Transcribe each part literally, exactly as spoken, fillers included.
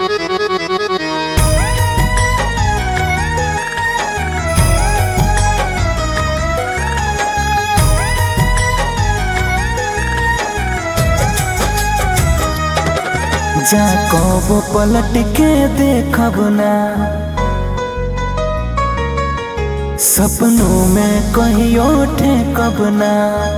जा कबो पलट के देखब ना, सपनों में कहियो ठेकब ना।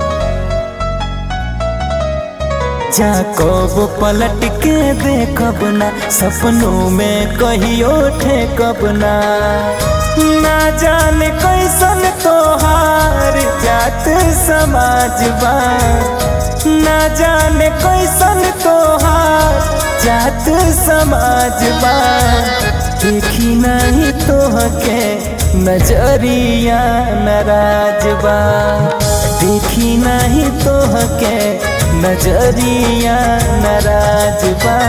जा कबो पलट के देखब ना, सपनों में कहियो ठेकब ना। ना जाने कैसन तोहार जात समाज बा, ना जाने कैसन तोहार जात समाज बा। देखी नहीं तोहके नजरिया नाराज बा, देखी नहीं तोहके नजरिया नाराज बा।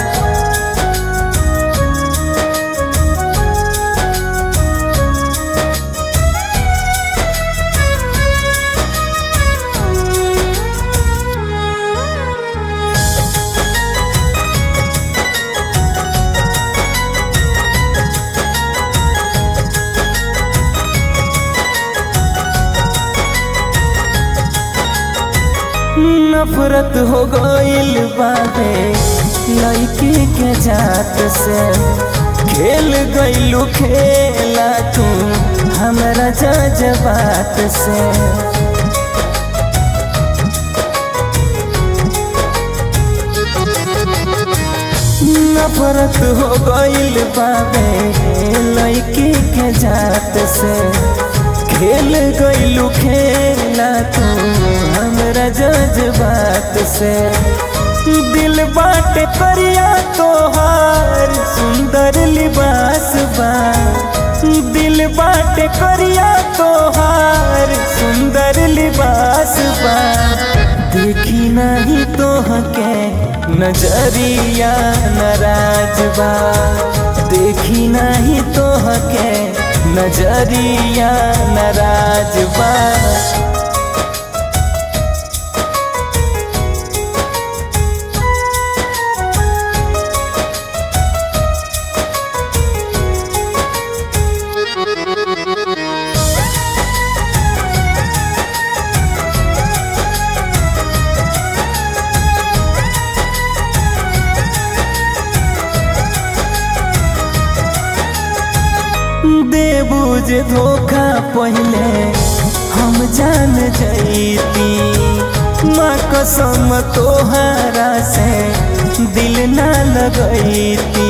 नफरत हो गइल बाबे लड़की के जात से, खेल गइलू खेला तू हमरा जज्बात से। नफरत हो गइल बाबे लड़की के जात से, खेल गइलू खेला तू हमरा जज्बात से। दिल बाट करिया तोहार सुंदर लिबास बा, दिल बाट करिया तोहार सुंदर लिबास बा। देखी नहीं तोहके नजरिया नाराज बा, देखी नहीं तोहके नजरिया नाराज बा। देबूज धोखा पहले हम जान जैती, माँ कसम तोहरा से दिल ना लगैती।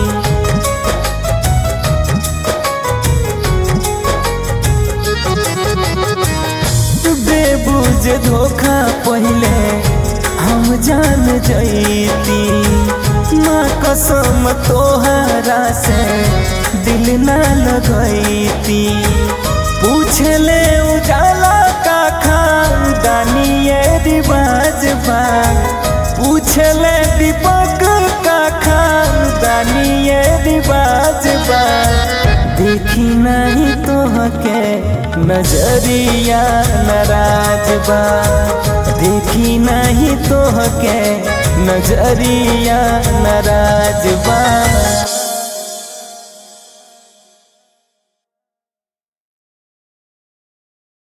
देबूज धोखा पहले हम जान जैती, माँ कसम तोहरा से दिल ना लगैती। पूछ ले उजाला का खानदानी ये रिवाज बा, पूछ ले दीपक का खानदानी ये रिवाज बा। देखी नहीं तोहके नजरिया नाराज बा, देखी नहीं तोहके नजरिया नाराज बा।